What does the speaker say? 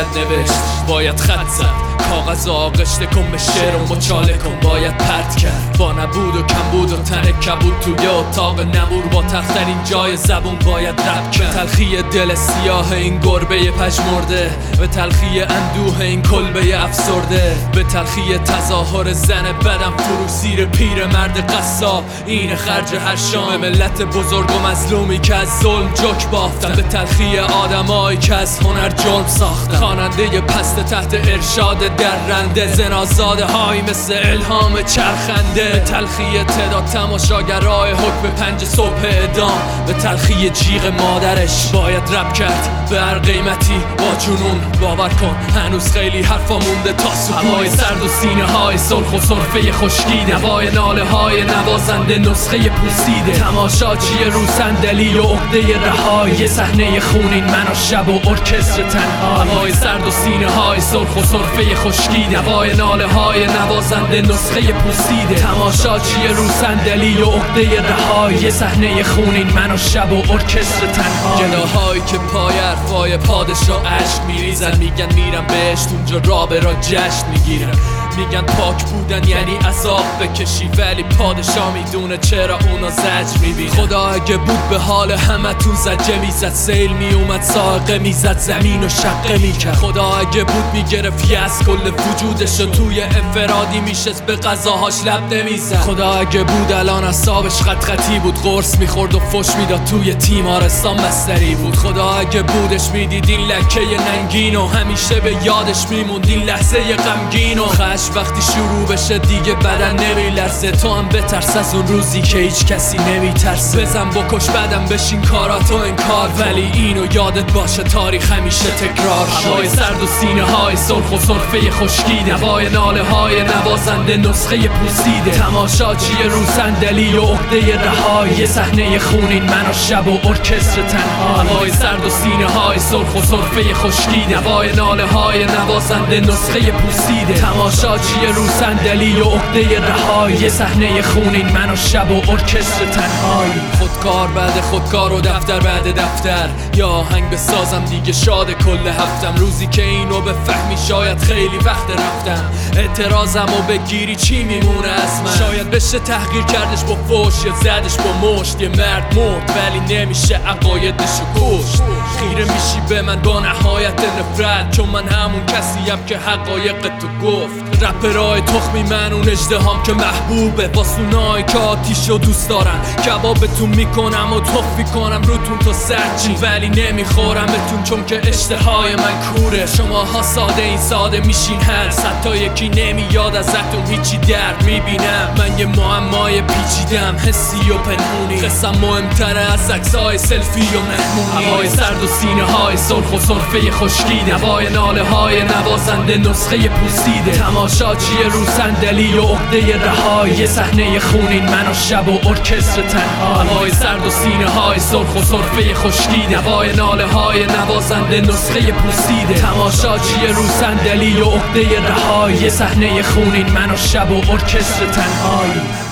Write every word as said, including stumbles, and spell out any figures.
نوشت، باید خط زد، کاغذ آغشته کن به شعر و مچاله کن، باید پرت کرد با نبود و کم بود و تن کبود توی اتاق نمور با تخترین جای زبون باید رب کرد. تلخی دل سیاه این گربه پژمرده، به تلخی اندوه این کلبه افسرده، به تلخی تظاهر زن بدم فرو زیر پیر مرد قصاب، این خرج هر شام ملت بزرگ و مظلومی که از ظلم جک بافتن، به تلخی آدمایی که از هنر جرم ساختن، خواننده پست تحت ارشاد درنده، زنازاده هایی مثل الهام چرخنده، به تلخی تعداد تماشاگرای حکم پنج صبح اعدام، به تلخی جیغ مادرش باید رب کرد به هر قیمتی با جنون. باور کن هنوز خیلی حرفا مونده تا سکوت، هوای سرد و سینه های سرخ و سرفه خشکیده، هوای ناله های نوازنده نسخه پوسیده، تماشاچی رو صندلی و عقده رهایی، یه صحنه خونین من و شب و ارکستر تنهایی، هوای سرد و سینه های سرخ و سرفه خشکیده، هوای ناله های نوازنده نسخه پوسیده، تماشاچی رو صندلی و عقده رهایی، یه صحنه خونین من و شب و ارکستر تنهایی، گداهایی که پای حرفای پادشاه اشک میریزن، میگن میرم بهشت اونجا رابه را جشن میگیرن، میگن پاک بودن یعنی عذاب بکشی، ولی پادشاه میدونه چرا اونا زجر میبینن. خدا اگه بود به حال همه تون زجه میزد، سیل میومد ساقه میزد زمین و شقه میکرد، خدا اگه بود میگرفت یه از کل وجودش و توی انفرادی میشست به غذاهاش لب نمیزد، خدا اگه بود الان اعصابش خط خطی بود، قرص میخورد و فش میداد توی تیمارستان بستری بود، خدا اگه بودش میدید این لکه ننگین و همیشه به یادش میموند این لحظه غمگین و خش وقتی شروع بشه دیگه بدن نمیلرزه، تو هم بترس از اون روزی که هیچ کسی نمیترسه، بزن بکش بدم بشین کاراتو انکار، ولی اینو یادت باشه تاریخ همیشه تکرار شه. هوای سرد و سینه های سرخ و سرفه خشکیده، هوای ناله های نوازنده نسخه پوسیده، تماشاچی رو صندلی و عقده رهایی، یه صحنه خونین من و شب و ارکستر تنهایی، هوای سرد و سینه های سرخ و سرفه خشکیده، هوای ناله های نوازنده نسخه پوسیده، تماشاچی رو صندلی و عقده رهایی، یه صحنه خونین من و شب و ارکستر تنهایی، خودکار بعد خودکار و دفتر بعد دفتر، یا آهنگ بسازم دیگه شاد کل هفتم، روزی که اینو بفهمی شاید خیلی وقت رفتم، اعتراضم و بگیری چی میمونه از من، شاید بشه تحقیر کردش با فوش یا زدش با مشت، یه مرد مرد ولی نمیشه عقایدشو کشت، خیره میشی به من با نهایت نفرت، چون من همون کسیم که حقایق تو گفت، رپرای تخمی من اون اژدهام که محبوبه، واسونای که آتیشو دوست دارن، کبابتون میکنم و تخفی کنم روتون تا سرچین، ولی نمیخورمتون چون که اشتهای من کوره، شماها ساده این ساده میشین هست، حتی یکی نمیاد ازتون هیچی درد میبینم، من یه معمای پیچیدم حسی و پنهونی، قصم مهمتره از عکسای سلفی و مهمونی، هوای سرد و سینه های سرخ و سرفه خشکیده، هوای ناله های نوازنده نسخه پوسیده، تماشاچی رو صندلی و عقده رهایی، یه صحنه خونین من و شب و ارکستر تنهایی، هوای سرد و سینه های سرخ و سرفه خشکیده، هوای ناله های نوازنده نسخه پوسیده، تماشاچی رو صندلی و عقده رهایی، یه صحنه خونین من و شب و ارکستر تنهایی.